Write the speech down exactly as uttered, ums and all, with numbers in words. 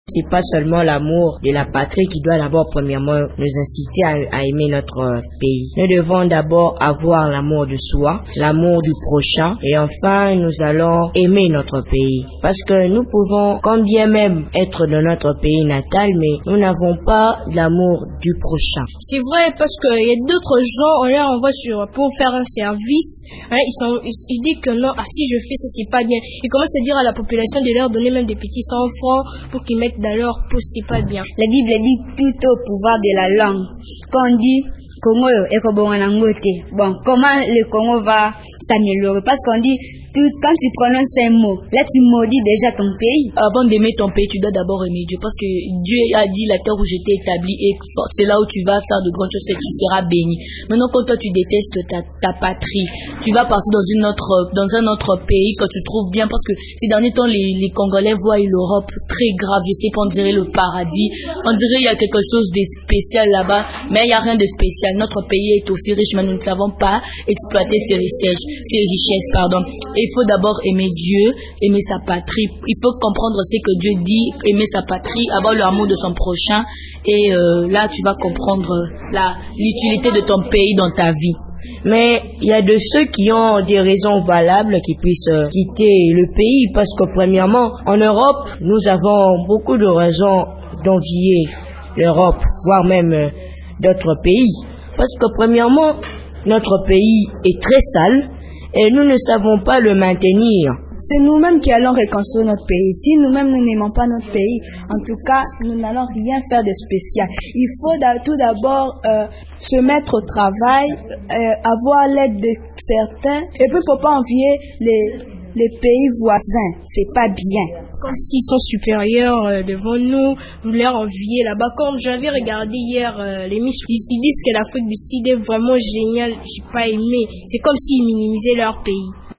C'est pas seulement l'amour de la patrie qui doit d'abord premièrement nous inciter à, à aimer notre pays. Nous devons d'abord avoir l'amour de soi, l'amour du prochain et enfin nous allons aimer notre pays. Parce que nous pouvons quand bien même être dans notre pays natal, mais nous n'avons pas l'amour du prochain. C'est vrai parce qu'il y a d'autres gens, on les envoie sur, pour faire un service, hein, ils, sont, ils, ils disent que non, ah, si je fais ça c'est pas bien. Ils commencent à dire à la population de leur donner même des petits cent francs pour qu'ils mettent dans leur poche, c'est pas bien. La Bible dit tout au pouvoir de la langue. Quand on dit Congo et bon, comment le Congo va s'améliorer? Parce qu'on dit tout, quand tu prononces un mot, là tu maudis déjà ton pays. Avant d'aimer ton pays, tu dois d'abord aimer Dieu. Parce que Dieu a dit la terre où je t'ai établi est forte. C'est là où tu vas faire de grandes choses et tu seras béni. Maintenant, quand toi tu détestes ta, ta patrie, tu vas partir dans une autre, dans un autre pays que tu trouves bien. Parce que ces derniers temps, les, les Congolais voient l'Europe très grave. Je sais pas, on dirait le paradis. On dirait il y a quelque chose de spécial là-bas. Mais il n'y a rien de spécial. Notre pays est aussi riche, mais nous ne savons pas exploiter ses richesses, ses richesses, pardon. Et il faut d'abord aimer Dieu, aimer sa patrie. Il faut comprendre ce que Dieu dit, aimer sa patrie, avoir l'amour de son prochain. Et euh, là, tu vas comprendre la, l'utilité de ton pays dans ta vie. Mais il y a de ceux qui ont des raisons valables qui puissent euh, quitter le pays parce que premièrement, en Europe, nous avons beaucoup de raisons d'envier l'Europe, voire même euh, d'autres pays. Parce que premièrement, notre pays est très sale et nous ne savons pas le maintenir. C'est nous-mêmes qui allons reconstruire notre pays. Si nous-mêmes nous n'aimons pas notre pays, en tout cas, nous n'allons rien faire de spécial. Il faut tout d'abord euh, se mettre au travail, euh, avoir l'aide de certains, et puis il ne faut pas envier les, les pays voisins. C'est pas bien. Comme s'ils sont supérieurs euh, devant nous, vous leur enviez là-bas. Comme j'avais regardé hier euh, l'émission, ils, ils disent que l'Afrique du Sud est vraiment géniale. J'ai pas aimé. C'est comme s'ils minimisaient leur pays.